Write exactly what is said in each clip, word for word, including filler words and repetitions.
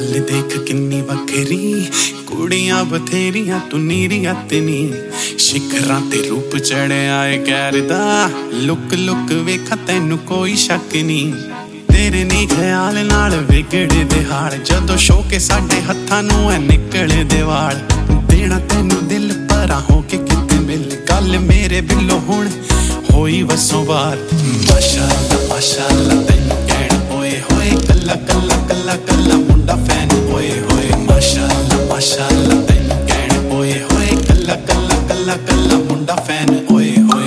गल देख किन्नी वखेरी कुड़ियां बथेरियां तू नीरियां तेनी शिखरां ते रूप चढ़िया है गैर दा लुक लुक वेखा तैनू कोई शक नहीं तेरे नी ख्याल नाल विगड़े दे हाल जदों शौके साडे हत्थां नू है निकले दे वाल देना तैनू दिल परा हो के किते मिल गल मेरे बिलो हुण होई वसों बार माशाअल्लाह माशाअल्लाह तैनू कहण ओए होए कल्ला कल्ला कल्ला कल्ला मुंडा फैन ओए होए माशाअल्लाह माशाअल्लाह तैनू कहण ओए होए कल्ला कल्ला कल्ला कल्ला मुंडा फैन ओए होए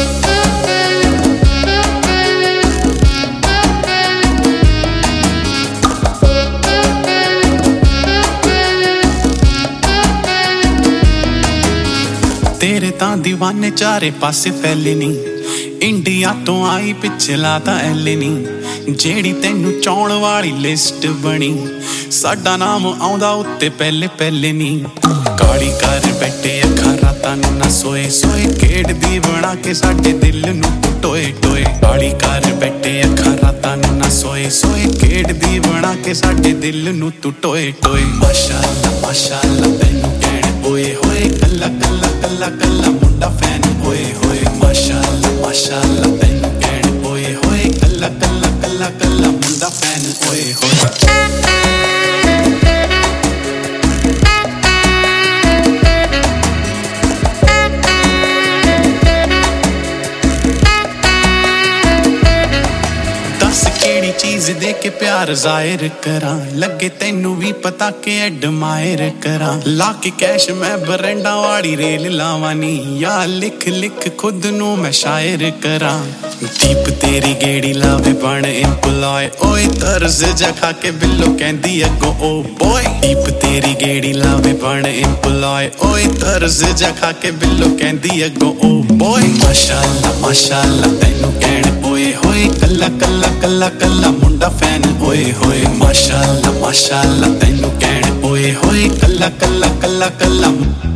तेरे तां दीवाने चारे पासे फैले नी इंडिया तो आई पिछला तां ऐले नी जेड़ी तैनू चाउण वाली लिस्ट बनी साडा नाम आउंदा उत्ते पहले पहले नी काली कर बैठे अखां रातां नू ना सोए सोए खेडदी बना के साडे दिल नू टोए टोए काली कर बैठे अखां रातां नू ना सोए सोए खेडदी बना के साडे दिल नू तू टोए टोए माशाअल्लाह माशाअल्लाह तैनू कहण ओए होए कल्ला कल्ला कल्ला कल्ला मुंडा फैन ओए होए माशाअल्लाह माशाअल्लाह तैनू कहण ओए होए कल्ला कल्ला कल्ला कल्ला मुंडा फैन ओए होए चीज दे के प्यार जाहिर करा लगे तैनू भी पता के एडमायर करा लाके कैश मैं बरंडा वाली रेल लावानी या लिख लिख खुद नू मैं शायर करा दीप तेरी गेड़ी लावे बन एम्प्लॉय ओए तर्ज जखा के बिल्लो कहंदी अगो ओ बॉय दीप तेरी गेड़ी लावे बन एम्प्लॉय ओए तर्ज जखा के बिल्लो कहंदी अगो ओ बॉय माशाअल्लाह माशाअल्लाह तैनू कहण ओए होए कल्ला कल्ला कल्ला कल्ला मुंडा फैन ओए होए माशाअल्लाह माशाअल्लाह तैनू कहण ओए होए कल्ला कल्ला कल्ला कल्ला